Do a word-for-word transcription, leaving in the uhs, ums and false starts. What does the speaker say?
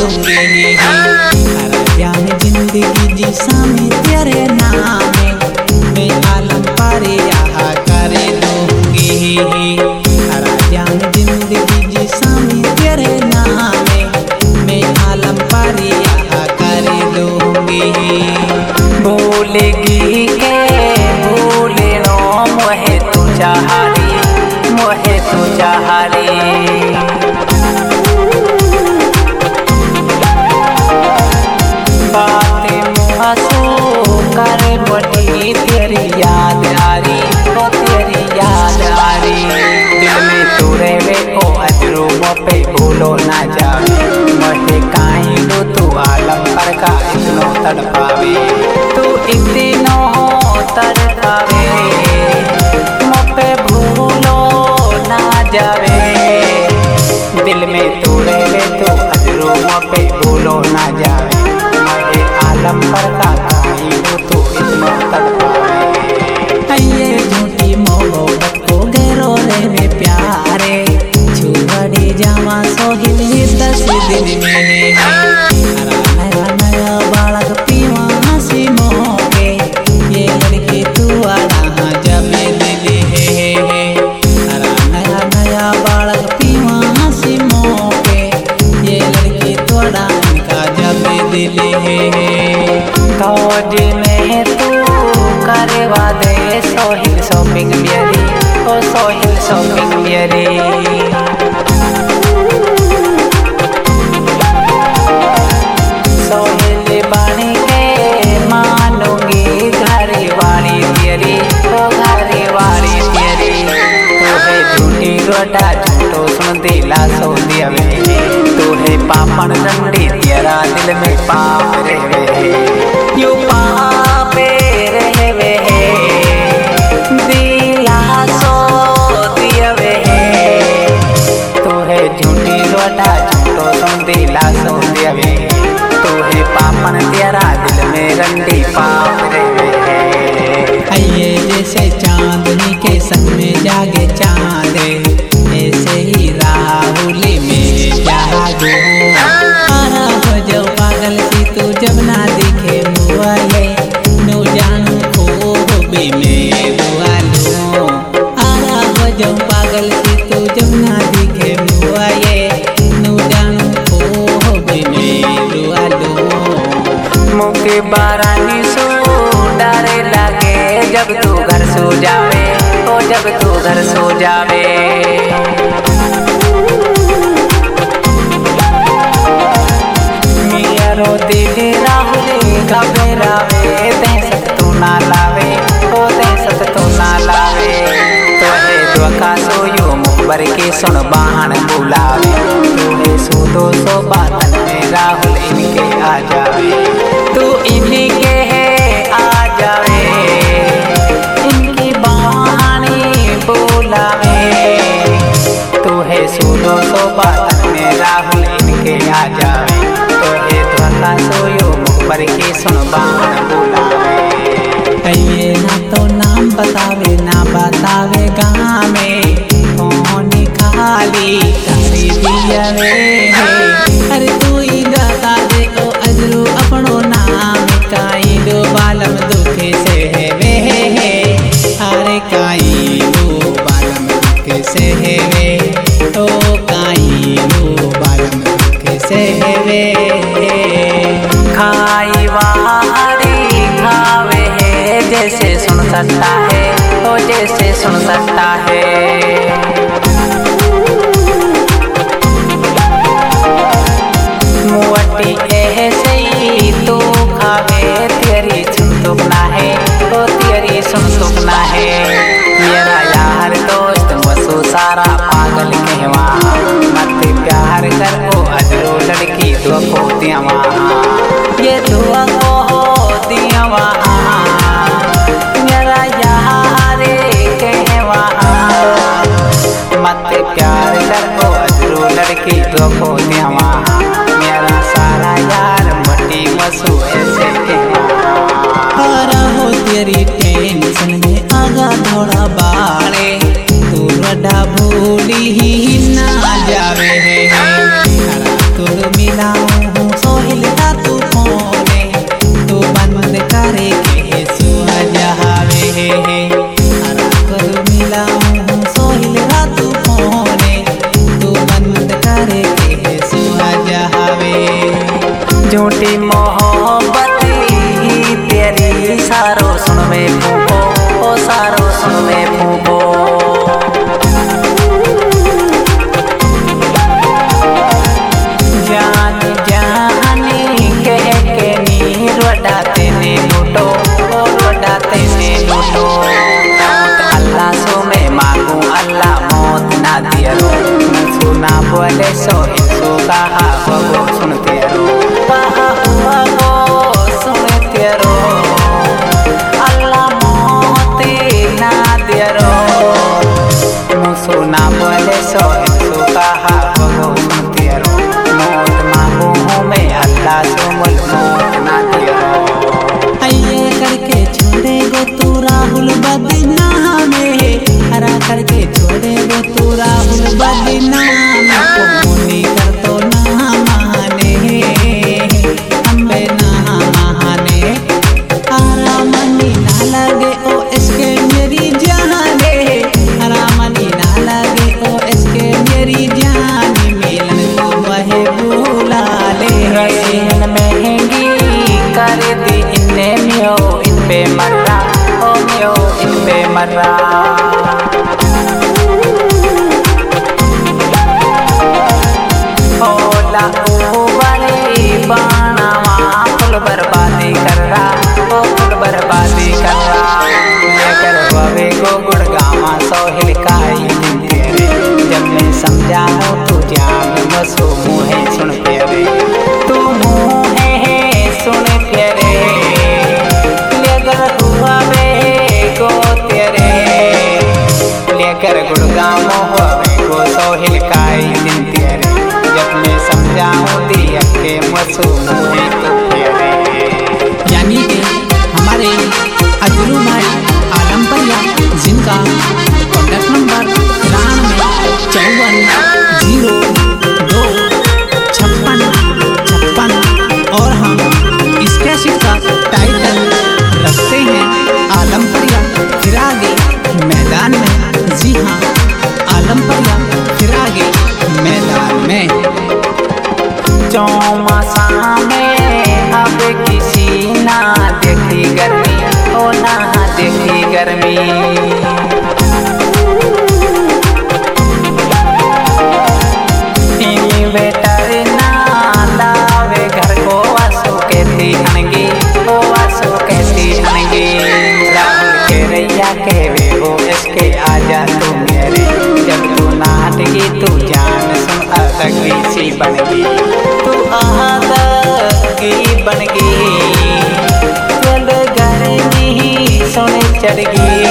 लूंगी। हरा जान जिंदगी जी सामी तेरे नामे, मैं आलम पार यहाँ कर लूंगी। हरा जान जिंदगी जी सामी तेरे नामे, मैं आलम पार यहाँ कर लूंगी। भूलेगी के भूले नो मोहे तू चाहारी, मोहे तू चाहारी। बातें मुहासो करे बड़ी तेरी याद आ रही, ओ तेरी याद आ रही। दिल में तू रहे ओ अजरू पे भूलो ना जावे, मोहे काई दो तू आलम पर का इतनो तड़पावे, तू इतनो तड़पावे, मोपे भूलो ना जावे। दिल में तू रहे तू अजरू पे भूलो ना जावे, मोहे आलम पर का काई दो तू इतनो तड़पावे। ये झूठी मोहब्बत को गैरो रे प्यारे, छुड़ी जावा सोहिल ही दस दिन में। हरा नया नया बालक पीवा हंसी मोके, ये लड़की तू आड़ा जब दिल है। हरा नया नया बालक पीवा हंसी मोके, ये लड़की तोड़ा इनका जब दिल है। कौज में तू करवा दे सोहिल शॉपिंग मेरी, ओ सोहिल शॉपिंग मेरी। सोहिल बाणी के मानूंगी घरी वाली तेरी, ओ घरी वाली तेरी। तू है झूठी गोटा झूठो सुन दिला सो दियवे, तू है पापन रंडी तेरा दिल में पाप रहे, यू पाप रहे दिला सो दियवे। तू है झूठी गोटा झूठो सुन दिला सो दियवे, तू है पापन तेरा दिल में रंडी पाप रहे। ये जैसे चांदनी के संग में जागे चांद, ऐसे ही राहुली में जागो। आरा हो जाओ पागल सी तू जब ना दिखे मुआले, नो जानू खूबी में बुआलो। आरा हो जाओ पागल सी तू जब ना दिखे मुआले, नो जानू खूबी में बुआलो। मुके बारानी सो डरे लगे जब तू घर सो जावे, ओ जब तू घर सो जावे। मिया रो दिल राहुले घबरावे, ते सत तू ना लावे, ओ ते सत तू ना लावे। तोहे दुआ सोयो मुखबर के सुन बाहन बुलावे, तूने सूदो सो बातन में राहुल इनके आ जावे, तू इनके है आ जावे, इनकी बानी बुलावे। तू है सूदो सो बातन में राहुल इनके आ जावे, तोहे दुआ सोयो मुखबर के सुन बाहन बुलावे। ये ना तो नाम बतावे ना बतावे गाँव में, कौन खाली करी दिया वे। अरे तू ही बता दे ओ अजरू अपनो नाम, काई दो बालम दुखे से है वे। अरे काई दो बालम दुखे से है वे, ओ काई दो बालम दुखे से है वे। खाई वारी खावे है जैसे सुन सकता है, ओ जैसे सुन सकता है। मुवटी ऐसे ही तू खावे तेरी सुन सुपना है, ओ तेरी सुन सुपना है। मेरा यार दोस्त मसू सारा पागल कहवा, मत प्यार कर ओ अजरो लड़की दुआ को दिया वहाँ, ये दुआ को दिया वहाँ। मेरा यार कहवा मत प्यार कर ओ अजरो लड़की दुआ को दिया वहाँ। मेरा सारा यार मटी मसू ऐसे कहवा। हो तेरी टेंशन में आगा थोड़ा बाड़े, तू रडा भूली ही ना जावे है। तोड़ मिलाऊं झूठी मोहब्बत ही तेरी सारो सुन में फूको, ओ सारो सुन में फूको। जान जानी कह के नी रोडाते ने लूटो, ओ रोडाते ने लूटो। अल्लाह सो में मांगू अल्लाह मौत ना दियो, सुना बोले सो हिंसू कहा बगो सुनते रो, कहा बगो सुनते रो। अल्लाह मौत ना दियो, सुना बोले सो हिंसू कहा बगो सुनते रो। मौत मांगू हूँ मैं अल्लाह सो मुल मौत ना दियो। आइए करके छोड़े गो तू राहुल बदनाम में, हरा करके छोड़े गो तू राहुल बदनाम में। मुनी कर तो ना माने अम्बे ना माने, हरा मनी ना लगे ओ इसके मेरी जाने, हरा मनी ना लगे ओ इसके मेरी जाने। मिलन को वह भूला ले, रसीन महंगी कर दी इन्ने मियो इन पे मर्रा, ओ मियो इन पे मर्रा। ओला उबली बाणावा फुल बर्बादी कर रहा, ओ फुल बर्बादी कर रहा। लेकर बवे को गुड़गामा सोहिल काई दिन तेरे, जब मैं समझाऊं तू जान मसो मुहे सुन तेरे, तू मुहे सुन तेरे। लेकर हुआ वे को तेरे, लेकर गुड़गामा हुआ वे को सोहिल काई दिन तेरे, जब मैं समझाऊं दिया के मसो मुहे तो तेरे। यानी कि हमारे अजरू भाई आलमपरिया, जिनका कॉन्टैक्ट नंबर तिरानवे चौवन जीरो दो छप्पन छप्पन, और हम इस कैसेट का टाइटल रखते हैं आलमपरिया फिरागे मैदान में। जी हाँ, आलमपरिया फिरागे मैदान में। चौमासा में अब किसी ना देखी गर्मी, ओ ना देखी गर्मी। बेटर ना लावे घर को आंसू कहती अनगी, ओ आंसू कहती अनगी। राहुल के रैया के वे हो इसके आजा तू मेरे, जब तू नाटकी तू जान सुन अदगी सी बनगी, तू अदगी बनगी। चल गर्मी सोने चढ़गी,